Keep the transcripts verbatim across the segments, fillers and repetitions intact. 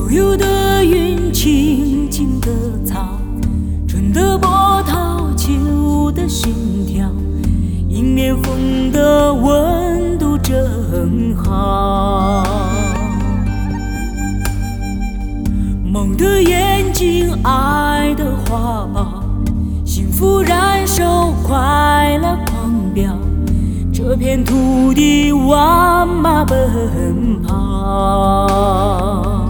悠悠的云，青青的草，春的波涛，秋的心跳，迎面风的温度正好。梦的眼睛，爱的花苞，幸福燃烧，快乐狂飙，这片土地万马奔跑。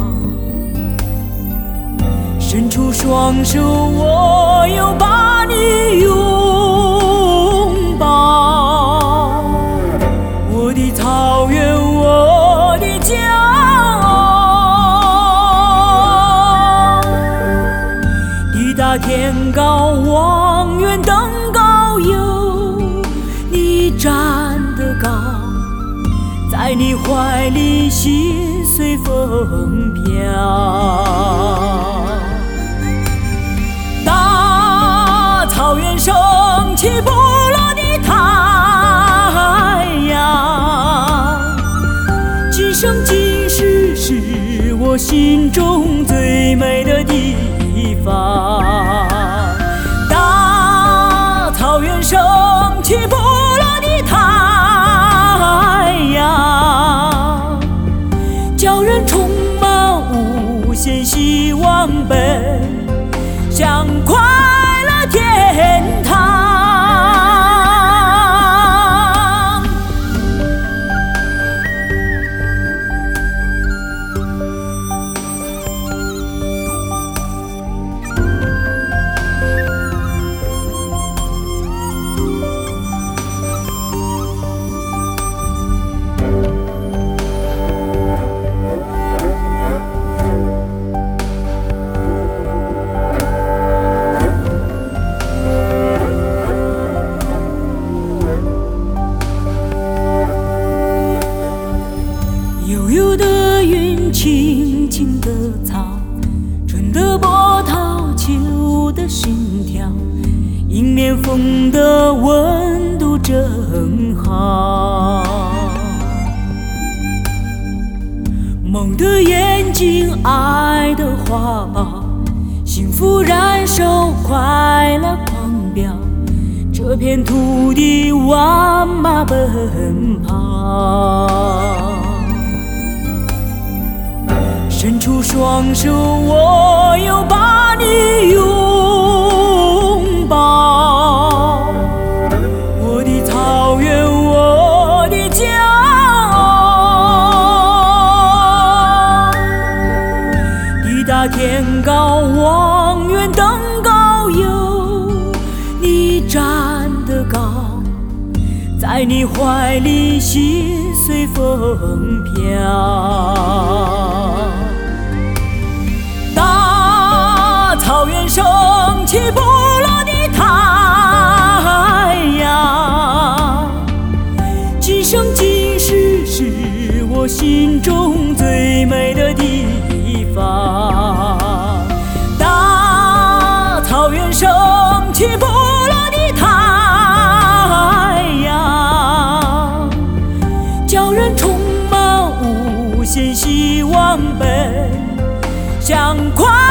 伸出双手，我又把你拥抱，我的草原，我的骄傲。地大天高，望远登高有你站得高，在你怀里心随风飘。大草原升起不落的太阳，今生今世是我心中最美的地方。大草原升起不落的太阳，叫人充满无限希望，奔向快乐天堂。悠悠的云，青青的草，春的波涛，秋的心跳，迎面风的温度正好。梦的眼睛，爱的花苞，幸福燃烧，快乐狂飙，这片土地万马奔跑。伸出双手，我又把你拥抱，我的草原，我的骄傲。地大天高，望远登高有你站得高，在你怀里心随风飘。草原升起不落的太阳，今生今世是我心中最美的地方。大草原升起不落的太阳，叫人充满无限希望，奔向快乐